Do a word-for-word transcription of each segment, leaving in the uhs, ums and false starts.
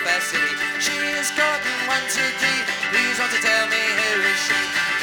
Belfast City. She is courting one, two, three. Please won't you tell me who is she?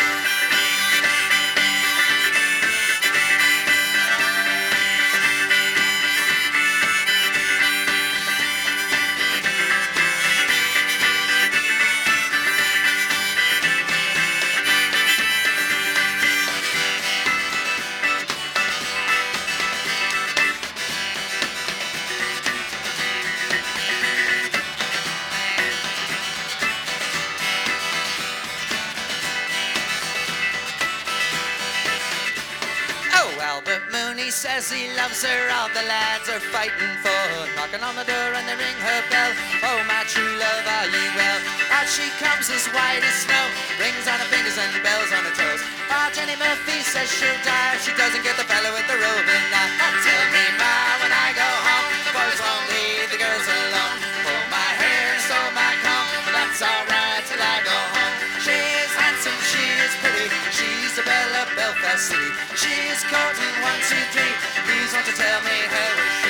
Albert Mooney says he loves her. All the lads are fighting for her, knocking on the door and they ring her bell. Oh, my true love, are you well? Out she comes as white as snow, rings on her fingers and bells on her toes. Oh, Jenny Murphy says she'll die if she doesn't get the fella with the roving eye. Oh, tell me, ma, when I go home, the boys won't leave the girls alone. Pull my hair and sew my comb, but that's alright till I go home. She is handsome, she is pretty, she's the belle of Belfast City. She is courting one, two, three. Please won't you tell me who is she?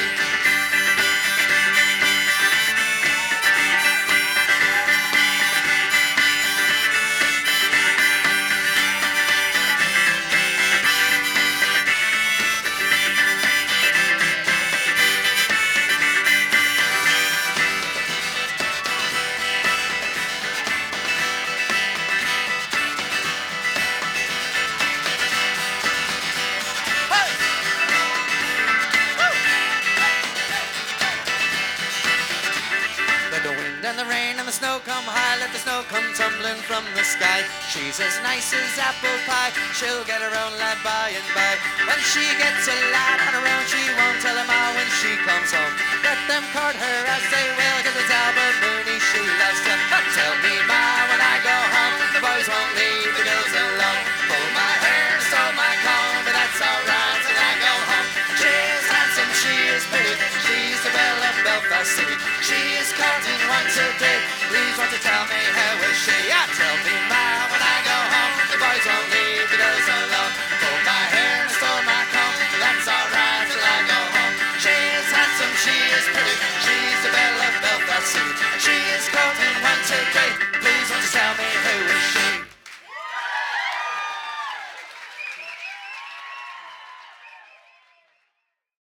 And the rain and the snow come high, let the snow come tumbling from the sky. She's as nice as apple pie, she'll get her own lad by and by. When she gets a lad on her own, she won't tell him all when she comes home. Let them court her as they will, cause it's Albert Mooney she loves to. But tell me, ma, when I go home, the boys won't leave the girls alone. Pull my hair, sew my comb, but that's alright till I go home. She is handsome, she is pretty, she's the belle of Belfast City. She is courting one, two, three. Please won't you tell me